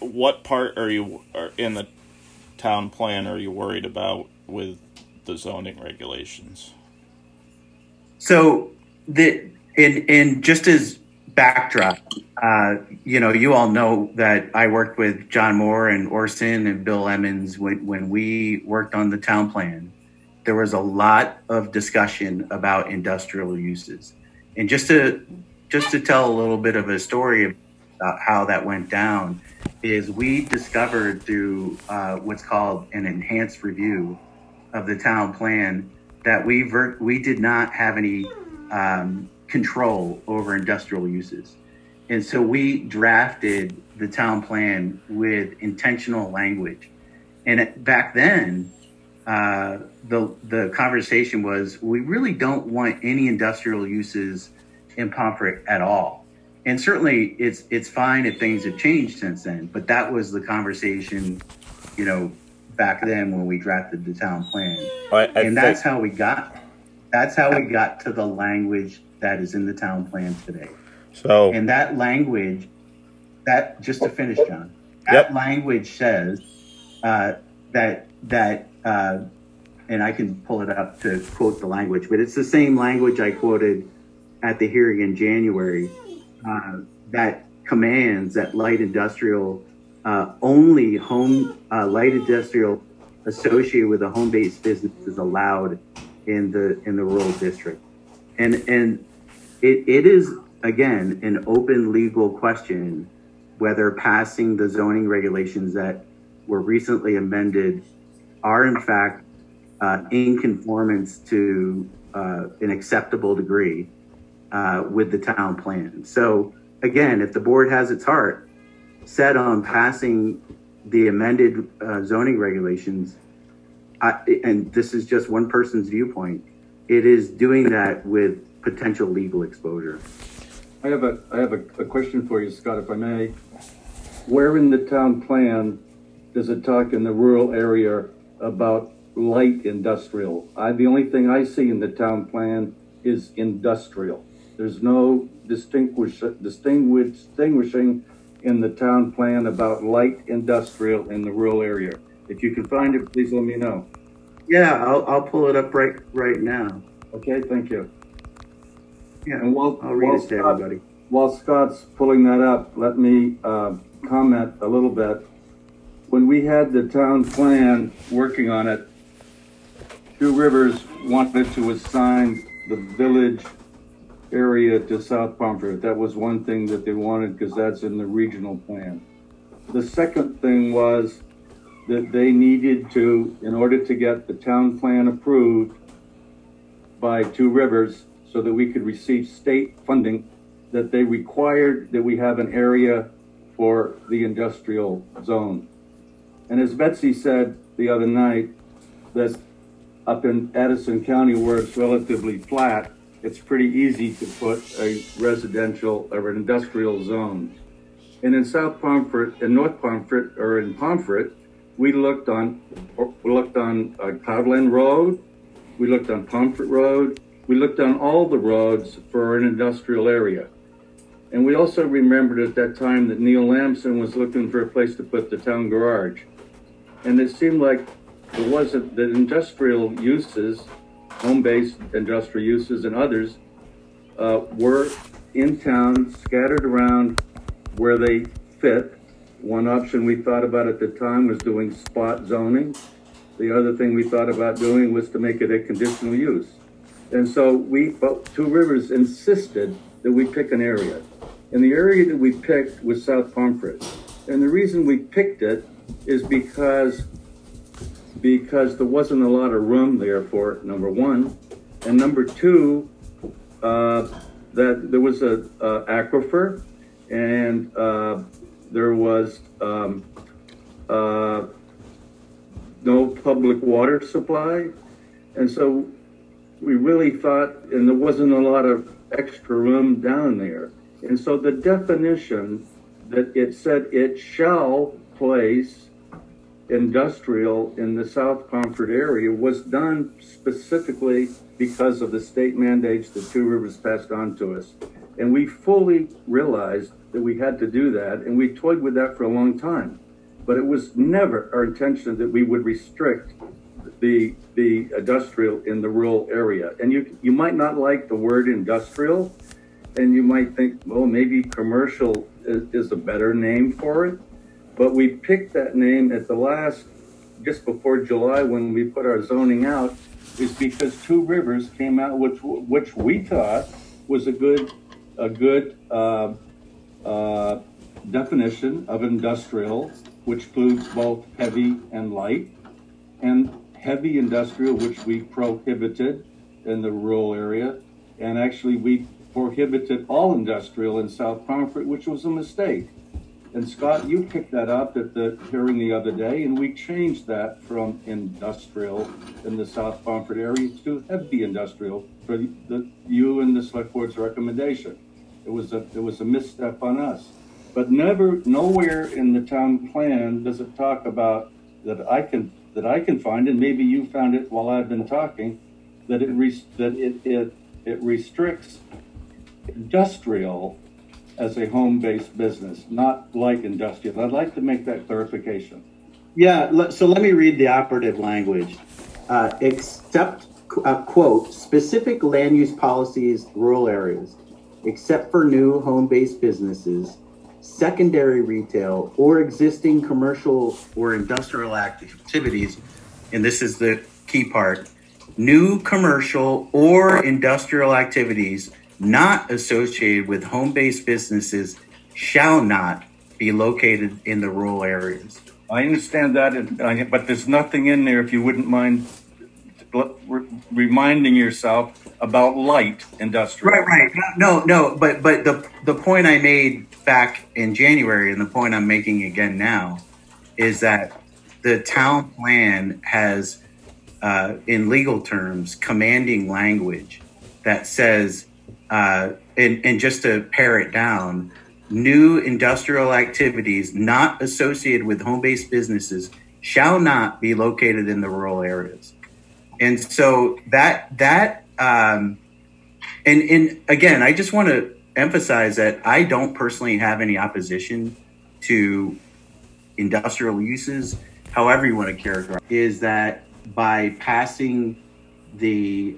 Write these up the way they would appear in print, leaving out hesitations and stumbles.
what part are in the town plan are you worried about with the zoning regulations? So in just as backdrop, you all know that I worked with John Moore and Orson and Bill Emmons when we worked on the town plan. There was a lot of discussion about industrial uses, and just to tell a little bit of a story about how that went down, is we discovered through what's called an enhanced review of the town plan that we did not have any control over industrial uses. And so we drafted the town plan with intentional language. And back then, the conversation was, we really don't want any industrial uses in Pomfret at all. And certainly it's fine if things have changed since then, but that was the conversation, back then when we drafted the town plan. That's how we got to the language that is in the town plan today. So, and that language, just to finish, John, that language says that and I can pull it up to quote the language, but it's the same language I quoted at the hearing in January, that commands that light industrial, only light industrial associated with a home-based business is allowed in the rural district. And it is, again, an open legal question whether passing the zoning regulations that were recently amended are in fact in conformance to an acceptable degree with the town plan. So again, if the board has its heart set on passing the amended zoning regulations, and this is just one person's viewpoint, it is doing that with potential legal exposure. I have a question for you, Scott, if I may. Where in the town plan does it talk in the rural area about light industrial? The only thing I see in the town plan is industrial. There's no distinguishing in the town plan about light industrial in the rural area. If you can find it, please let me know. Yeah, I'll pull it up right now. Okay, thank you. Yeah, and I'll read it to everybody. While Scott's pulling that up, let me comment a little bit. When we had the town plan working on it, Two Rivers wanted to assign the village area to South Pomfret. That was one thing that they wanted because that's in the regional plan. The second thing was that they needed to, in order to get the town plan approved by Two Rivers so that we could receive state funding, that they required that we have an area for the industrial zone. And as Betsy said the other night, that up in Addison County where it's relatively flat, it's pretty easy to put a residential or an industrial zone. And in South Pomfret, in North Pomfret, or in Pomfret, we looked on Cloudland Road, we looked on Pomfret Road, we looked on all the roads for an industrial area. And we also remembered at that time that Neil Lamson was looking for a place to put the town garage. And it seemed like it wasn't, the industrial uses, home-based industrial uses and others were in town, scattered around where they fit. One option we thought about at the time was doing spot zoning. The other thing we thought about doing was to make it a conditional use. And so Two Rivers insisted that we pick an area. And the area that we picked was South Pomfret. And the reason we picked it is because there wasn't a lot of room there for it, number one. And number two, that there was a aquifer, and there was no public water supply. And so we really thought, and there wasn't a lot of extra room down there. And so the definition that it said it shall place industrial in the South Pomfret area was done specifically because of the state mandates that Two Rivers passed on to us. And we fully realized that we had to do that, and we toyed with that for a long time. But it was never our intention that we would restrict the industrial in the rural area. And you might not like the word industrial, and you might think, well, maybe commercial is a better name for it. But we picked that name at the last, just before July, when we put our zoning out, is because Two Rivers came out, which we thought was a good definition of industrial, which includes both heavy and light, and heavy industrial, which we prohibited in the rural area, and actually we prohibited all industrial in South Pomfret, which was a mistake. And Scott, you picked that up at the hearing the other day, and we changed that from industrial in the South Pomfret area to heavy industrial for you and the select board's recommendation. It was a misstep on us. But nowhere in the town plan does it talk about that I can find, and maybe you found it while I've been talking, that it restricts industrial as a home-based business, not light industrial. I'd like to make that clarification. Yeah, so let me read the operative language. Except, quote, specific land use policies, rural areas, except for new home-based businesses, secondary retail, or existing commercial or industrial activities, and this is the key part, new commercial or industrial activities not associated with home-based businesses shall not be located in the rural areas. I understand that, but there's nothing in there, if you wouldn't mind reminding yourself about light industrial. Right. No, but the point I made back in January, and the point I'm making again now, is that the town plan has, in legal terms, commanding language that says, and just to pare it down, new industrial activities not associated with home-based businesses shall not be located in the rural areas. And so and again, I just want to emphasize that I don't personally have any opposition to industrial uses, however you want to characterize, is that by passing the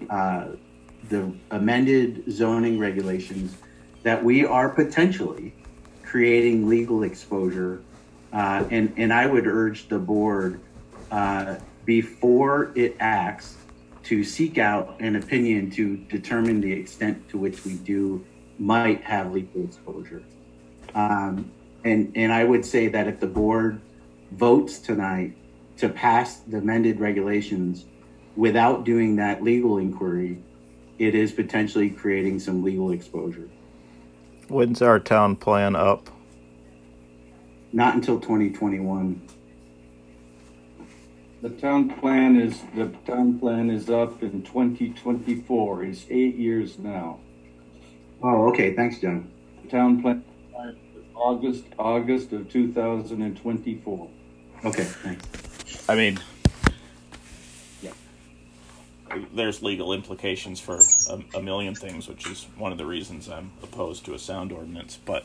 amended zoning regulations, that we are potentially creating legal exposure. And I would urge the board, before it acts, to seek out an opinion to determine the extent to which we might have legal exposure. And I would say that if the board votes tonight to pass the amended regulations without doing that legal inquiry, it is potentially creating some legal exposure. When's our town plan up? Not until 2021. The town plan is up in 2024. It's 8 years now. Oh, okay. Thanks, John. The town plan is August of 2024. Okay, thanks. I mean, yeah, there's legal implications for a million things, which is one of the reasons I'm opposed to a sound ordinance. But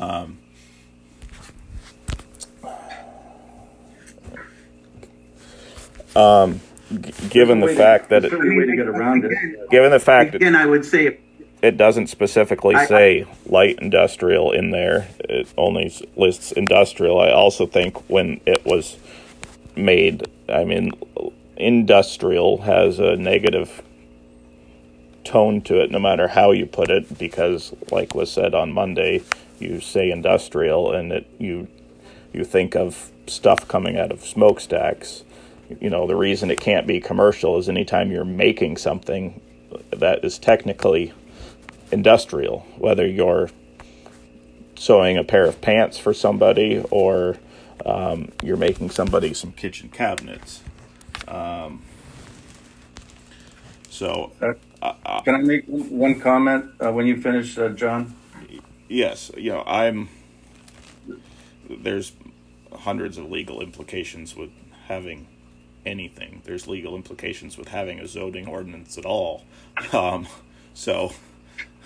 given the fact that again, I would say it doesn't specifically say light industrial in there, it only lists industrial. I also think when it was made, I mean, industrial has a negative tone to it no matter how you put it, because like was said on Monday, you say industrial and you think of stuff coming out of smokestacks. You know, the reason it can't be commercial is anytime you're making something that is technically industrial, whether you're sewing a pair of pants for somebody or you're making somebody some kitchen cabinets. Can I make one comment when you finish, John? Yes, you know, there's hundreds of legal implications with having anything. There's legal implications with having a zoning ordinance at all. So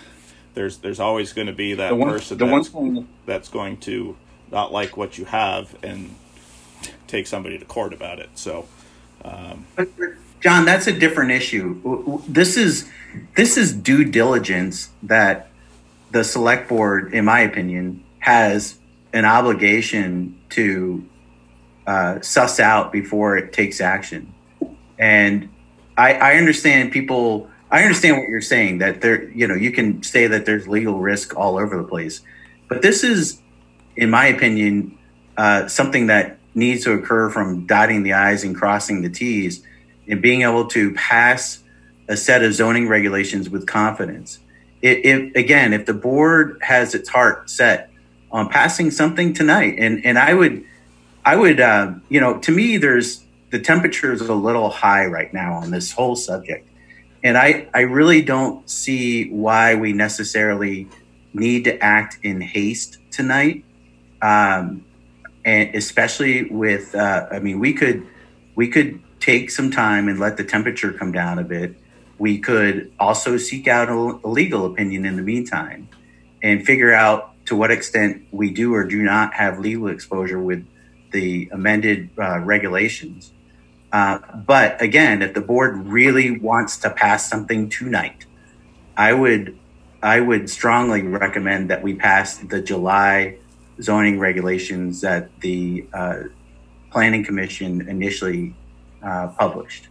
there's always going to be that person that's going to not like what you have and take somebody to court about it. So, but John, that's a different issue. This is due diligence that the select board, in my opinion, has an obligation to suss out before it takes action. And I understand people. I understand what you're saying, that there, you can say that there's legal risk all over the place, but this is, in my opinion, something that needs to occur from dotting the I's and crossing the T's, and being able to pass a set of zoning regulations with confidence. If the board has its heart set on passing something tonight, and I would, to me, the temperature is a little high right now on this whole subject. And I really don't see why we necessarily need to act in haste tonight. And especially with, we could take some time and let the temperature come down a bit. We could also seek out a legal opinion in the meantime and figure out to what extent we do or do not have legal exposure with the amended regulations. But again, if the board really wants to pass something tonight, I would strongly recommend that we pass the July zoning regulations that the Planning Commission initially published.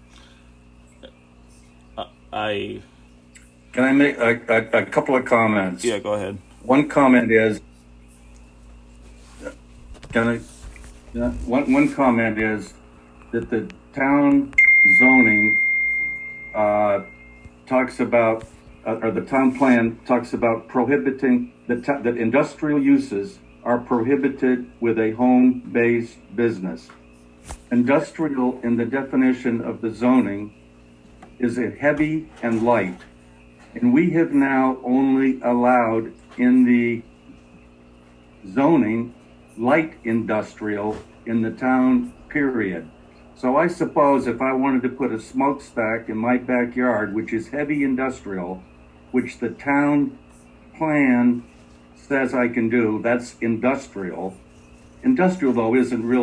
Can I make a couple of comments? Yeah, go ahead. One comment is, one comment is that the town zoning talks about, or the town plan talks about prohibiting that industrial uses are prohibited with a home-based business. Industrial, in the definition of the zoning, is a heavy and light, and we have now only allowed in the zoning light industrial in the town, period. So I suppose if I wanted to put a smokestack in my backyard, which is heavy industrial, which the town plan says I can do, that's industrial. Industrial, though,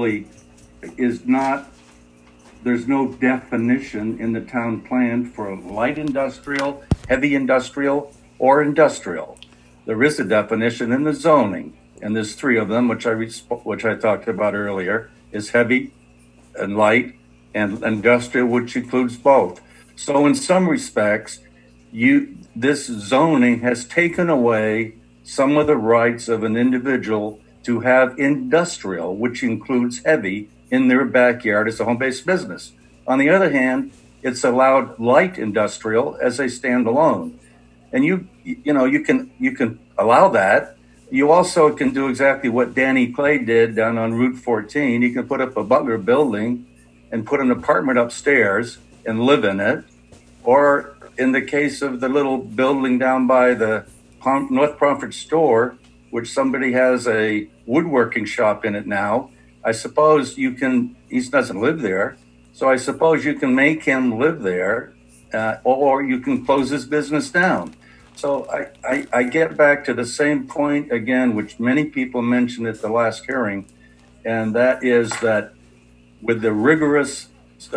there's no definition in the town plan for light industrial, heavy industrial, or industrial. There is a definition in the zoning, and there's three of them, which I talked about earlier, is heavy and light, and industrial, which includes both. So in some respects, this zoning has taken away some of the rights of an individual to have industrial, which includes heavy, in their backyard as a home-based business. On the other hand, it's allowed light industrial as a standalone. And you can allow that. You also can do exactly what Danny Clay did down on Route 14. You can put up a Butler building and put an apartment upstairs and live in it. Or in the case of the little building down by the North Pomfret store, which somebody has a woodworking shop in it now, I suppose he doesn't live there. So I suppose you can make him live there, or you can close his business down. So I get back to the same point again, which many people mentioned at the last hearing, and that is that with the rigorous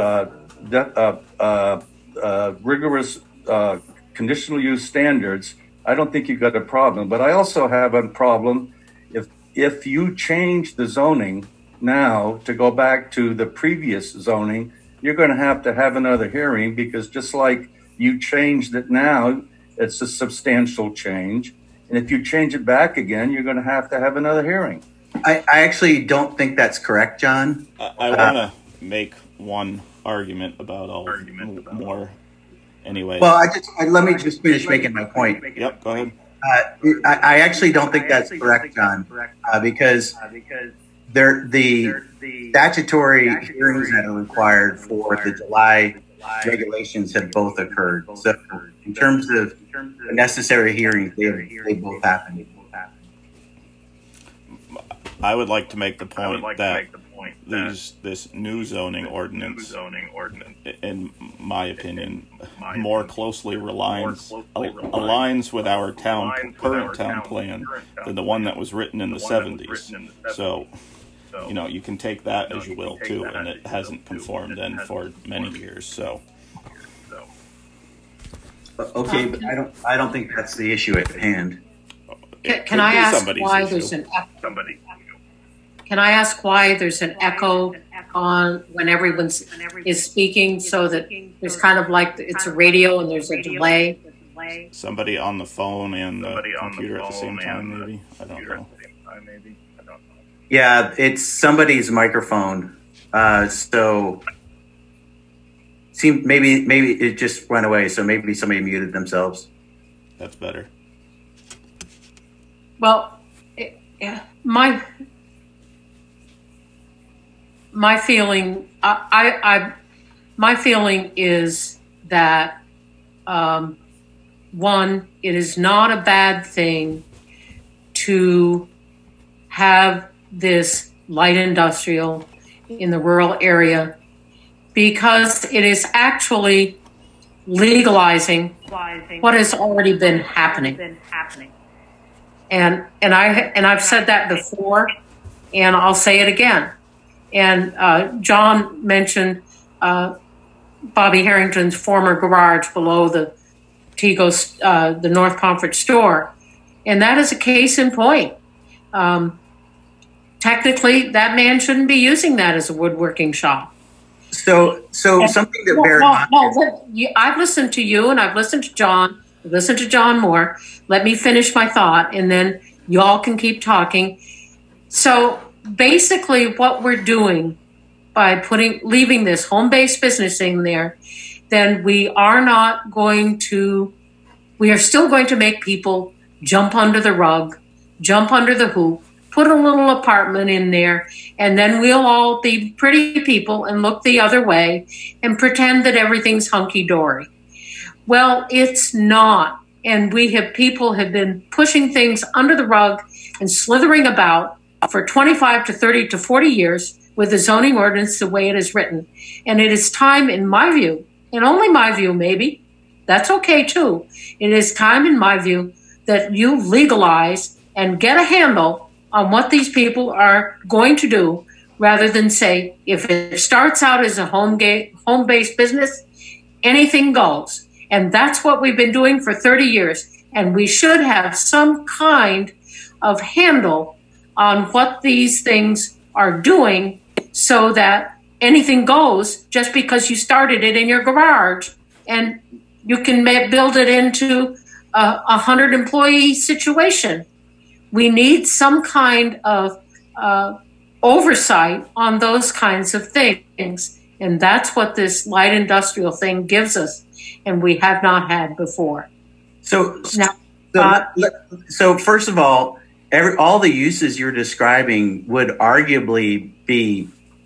conditional use standards, I don't think you've got a problem. But I also have a problem if you change the zoning now to go back to the previous zoning, you're going to have another hearing, because just like you changed it now, it's a substantial change. And if you change it back again, you're going to have another hearing. I actually don't think that's correct, John. I want to make one argument about more. Anyway. Well, let me just finish making my point. Yep, go ahead. I actually don't think that's correct, John, because the statutory hearings that are required for the July regulations have both occurred. So in terms of the necessary hearings, they both happened. I would like to make the point that this new zoning ordinance, in my opinion, more closely aligns with our current town plan than the one that was written in the 70s. So, you can take that as you will too, and it hasn't conformed then for many years. So. Okay, but I don't think that's the issue at hand. Can I ask why there's an echo? Can I ask why there's an echo on when everyone is speaking, so that there's kind of like it's a radio and there's a delay? Somebody on the phone and the computer at the same time, maybe? I don't know. Yeah, it's somebody's microphone. So maybe it just went away. So maybe somebody muted themselves. That's better. Well, my feeling, my feeling is that one, it is not a bad thing to have this light industrial in the rural area, because it is actually legalizing what has already been happening. And I've said that before, and I'll say it again. And John mentioned Bobby Harrington's former garage below the Tegos, the North Pomfret store, and that is a case in point. Technically, that man shouldn't be using that as a woodworking shop. So something to bear in mind. I've listened to you, and I've listened to John. I've listened to John Moore. Let me finish my thought, and then y'all can keep talking. So basically, what we're doing by leaving this home-based business in there, then we are still going to make people jump under the rug, jump under the hoop, put a little apartment in there, and then we'll all be pretty people and look the other way and pretend that everything's hunky-dory. Well, it's not. And people have been pushing things under the rug and slithering about for 25 to 30 to 40 years with the zoning ordinance the way it is written. And it is time, in my view, and only my view maybe, that's okay too, it is time in my view that you legalize and get a handle on what these people are going to do, rather than say, if it starts out as a home-based business, anything goes. And that's what we've been doing for 30 years. And we should have some kind of handle on what these things are doing, so that anything goes just because you started it in your garage, and you can build it into a 100-employee situation. We need some kind of oversight on those kinds of things. And that's what this light industrial thing gives us, and we have not had before. So first of all the uses you're describing would arguably be,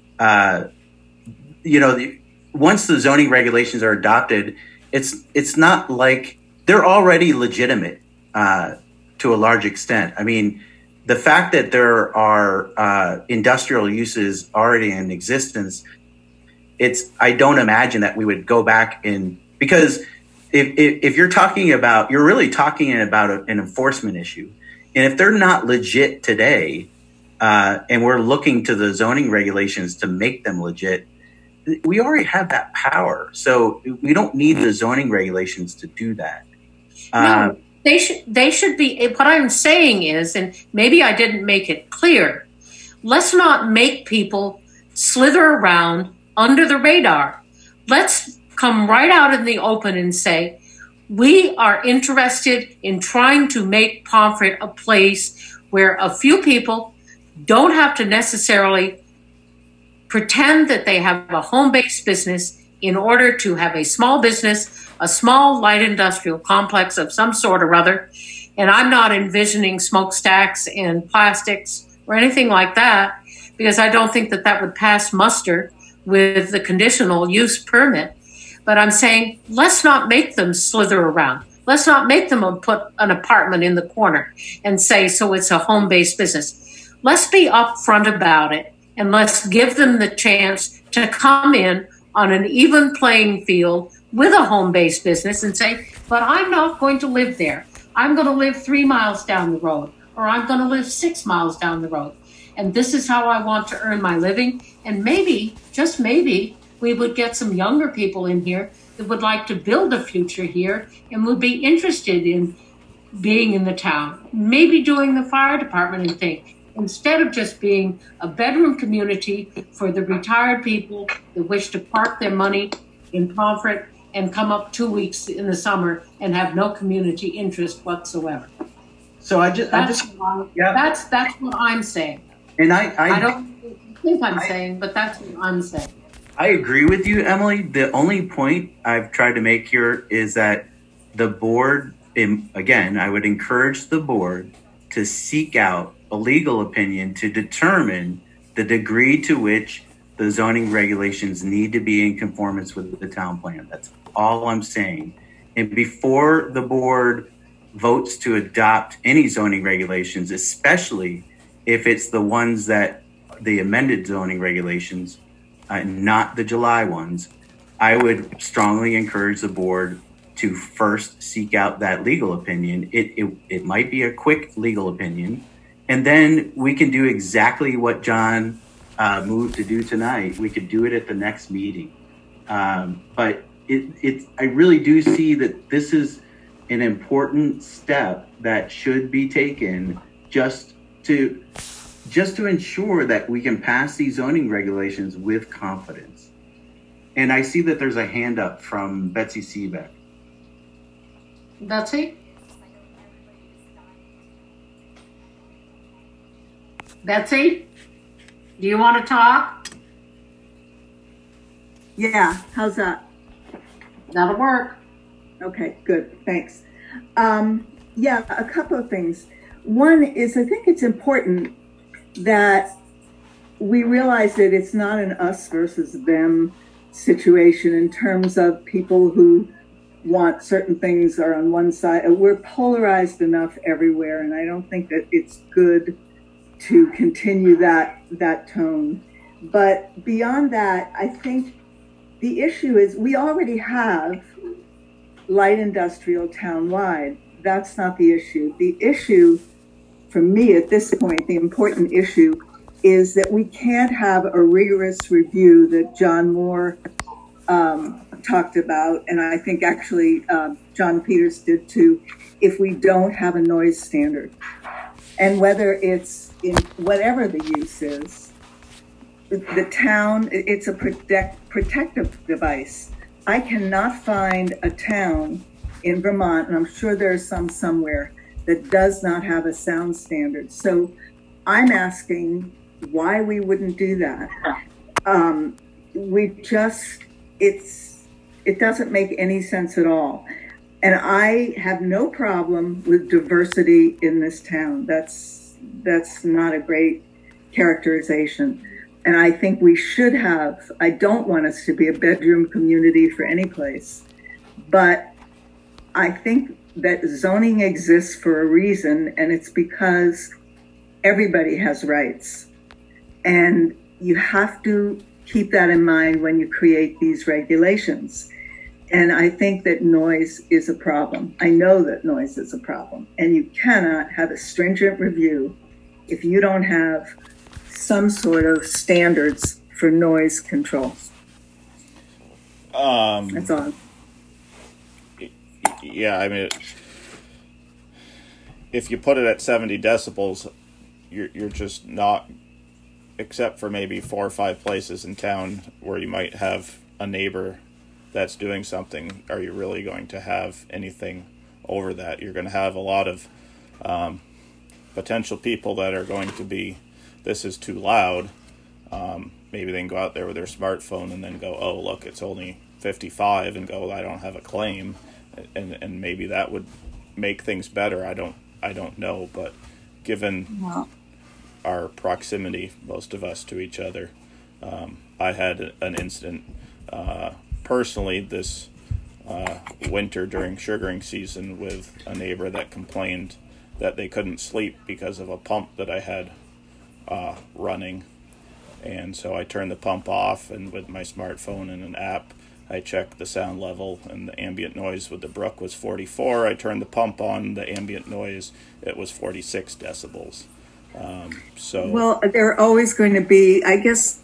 once the zoning regulations are adopted, it's not like they're already legitimate to a large extent. I mean, the fact that there are industrial uses already in existence, I don't imagine that we would go back because if you're talking about, you're really talking about an enforcement issue. And if they're not legit today, and we're looking to the zoning regulations to make them legit, we already have that power. So we don't need the zoning regulations to do that. No, they should be. What I'm saying is, and maybe I didn't make it clear, let's not make people slither around under the radar. Let's come right out in the open and say, we are interested in trying to make Pomfret a place where a few people don't have to necessarily pretend that they have a home-based business in order to have a small business, a small light industrial complex of some sort or other. And I'm not envisioning smokestacks and plastics or anything like that, because I don't think that would pass muster with the conditional use permit. But I'm saying, let's not make them slither around. Let's not make them put an apartment in the corner and say, so it's a home-based business. Let's be upfront about it and let's give them the chance to come in on an even playing field with a home-based business and say, but I'm not going to live there. I'm going to live 3 miles down the road, or I'm going to live 6 miles down the road. And this is how I want to earn my living. And maybe, just maybe, we would get some younger people in here that would like to build a future here and would be interested in being in the town, maybe doing the fire department and things, instead of just being a bedroom community for the retired people that wish to park their money in Pomfret and come up 2 weeks in the summer and have no community interest whatsoever. So that's what I'm saying. And I don't think I'm saying, but that's what I'm saying. I agree with you, Emily. The only point I've tried to make here is that the board, again, I would encourage the board to seek out a legal opinion to determine the degree to which the zoning regulations need to be in conformance with the town plan. That's all I'm saying. And before the board votes to adopt any zoning regulations, especially if it's the ones that the amended zoning regulations, not the July ones, I would strongly encourage the board to first seek out that legal opinion. It might be a quick legal opinion, and then we can do exactly what John moved to do tonight. We could do it at the next meeting. But I really do see that this is an important step that should be taken just to ensure that we can pass these zoning regulations with confidence. And I see that there's a hand up from Betsy Seebeck. Betsy? Betsy? Do you want to talk? Yeah, how's that? That'll work. Okay, good, thanks. Yeah, a couple of things. One is, I think it's important that we realize that it's not an us versus them situation in terms of people who want certain things are on one side. We're polarized enough everywhere, and I don't think that it's good to continue that tone. But beyond that, I think the issue is we already have light industrial townwide. That's not the issue. The issue, for me at this point, the important issue is that we can't have a rigorous review that John Moore talked about, and I think actually John Peters did too, if we don't have a noise standard. And whether it's in whatever the use is, the town, it's a protective device. I cannot find a town in Vermont, and I'm sure there's some somewhere, that does not have a sound standard. So I'm asking why we wouldn't do that. It doesn't make any sense at all. And I have no problem with diversity in this town. That's not a great characterization. And I think we should have, I don't want us to be a bedroom community for any place, but I think that zoning exists for a reason, and it's because everybody has rights. And you have to keep that in mind when you create these regulations. And I think that noise is a problem. I know that noise is a problem. And you cannot have a stringent review if you don't have some sort of standards for noise control. That's all. Yeah, I mean, if you put it at 70 decibels, you're just not, except for maybe 4 or 5 places in town where you might have a neighbor that's doing something, are you really going to have anything over that? You're going to have a lot of potential people that are going to be, this is too loud. Maybe they can go out there with their smartphone and then go, oh, look, it's only 55, and go, I don't have a claim. And maybe that would make things better. I don't know, but given our proximity, most of us, to each other, I had an incident personally this winter during sugaring season with a neighbor that complained that they couldn't sleep because of a pump that I had running, And so I turned the pump off, and with my smartphone and an app, I checked the sound level, and the ambient noise with the brook was 44. I turned the pump on, the ambient noise, it was 46 decibels. Well, there are always going to be, I guess,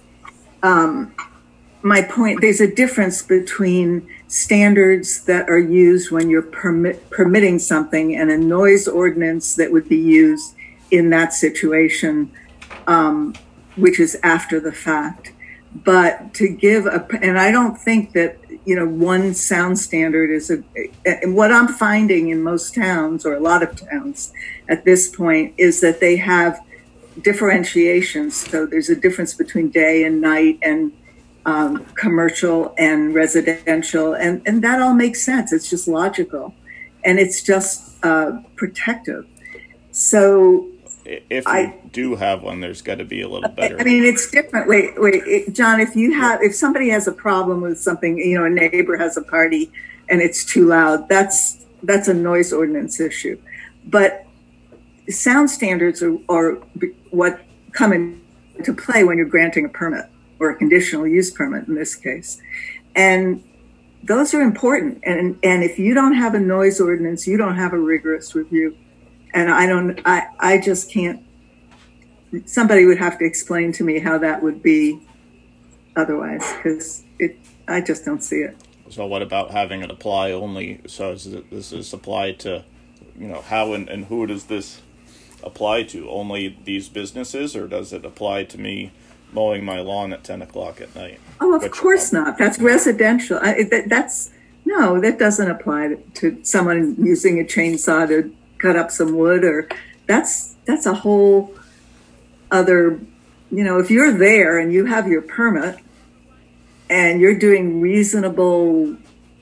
my point, there's a difference between standards that are used when you're permitting something and a noise ordinance that would be used in that situation, which is after the fact. But to give and I don't think that, one sound standard is and what I'm finding in most towns, or a lot of towns at this point, is that they have differentiations. So there's a difference between day and night and commercial and residential. And that all makes sense. It's just logical. And it's just protective. So if you do have one, there's got to be a little better. I mean, it's different. Wait, John, if somebody has a problem with something, a neighbor has a party and it's too loud, that's a noise ordinance issue. But sound standards are what come into play when you're granting a permit, or a conditional use permit in this case. And those are important. And if you don't have a noise ordinance, you don't have a rigorous review. And I just can't, somebody would have to explain to me how that would be otherwise, because I just don't see it. So what about having it apply only? So this is applied to, how and who does this apply to? Only these businesses, or does it apply to me mowing my lawn at 10 o'clock at night? Oh, of course not. That's residential. That doesn't apply to someone using a chainsaw to cut up some wood, or that's a whole other, if you're there and you have your permit and you're doing reasonable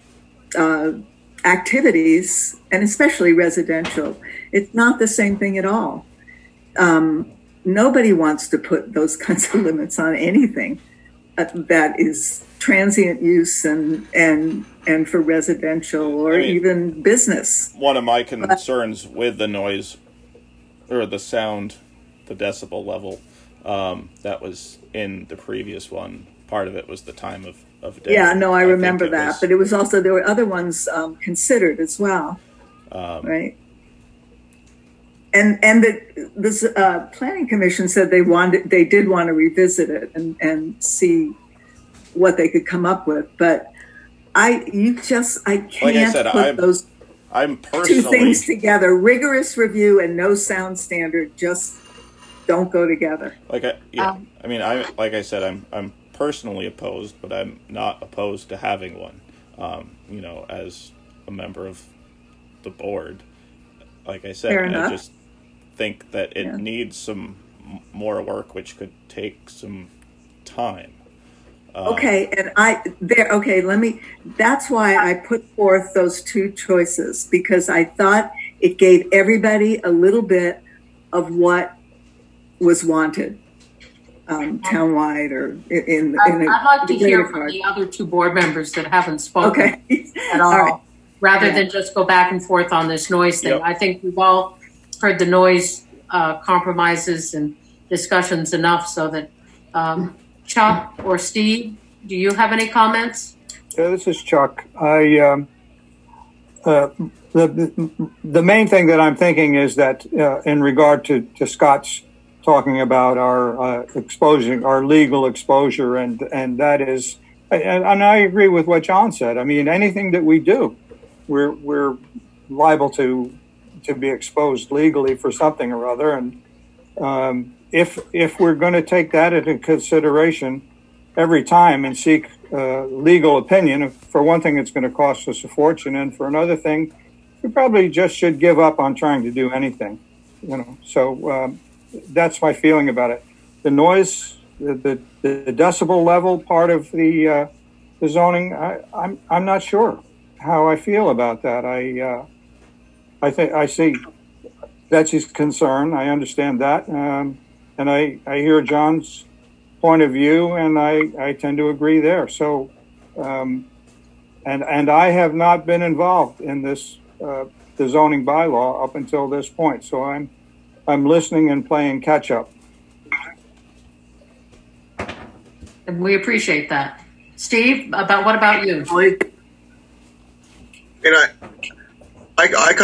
activities, and especially residential, it's not the same thing at all. Nobody wants to put those kinds of limits on anything that is transient use and for residential or even business. One of my concerns with the noise or the sound, the decibel level, that was in the previous one, part of it was the time of day. Yeah, no, I remember that. But it was also, there were other ones considered as well, right? And this planning commission said they did want to revisit it and see what they could come up with. But I can't put those two things together. Rigorous review and no sound standard just don't go together. I'm personally opposed, but I'm not opposed to having one. As a member of the board, like I said, I just think that it needs some more work, which could take some time. That's why I put forth those two choices, because I thought it gave everybody a little bit of what was wanted townwide or I'd like to hear from the other two board members that haven't spoken at all, rather than just go back and forth on this noise thing. Yep. I think we've all heard the noise compromises and discussions enough so that Chuck or Steve, do you have any comments? Yeah, this is Chuck. The main thing that I'm thinking is that in regard to Scott's talking about our exposure, our legal exposure, and that is, and I agree with what John said. I mean, anything that we do, we're liable to be exposed legally for something or other, and if we're going to take that into consideration every time and seek legal opinion, for one thing, it's going to cost us a fortune, and for another thing, we probably just should give up on trying to do anything. So that's my feeling about it. The noise, the decibel level part of the zoning, I'm not sure how I feel about that. I think I see Betsy's concern. I understand that, and I hear John's point of view, and I tend to agree there. So, and I have not been involved in this the zoning bylaw up until this point. So I'm listening and playing catch up. And we appreciate that. Steve, what about you? You know, I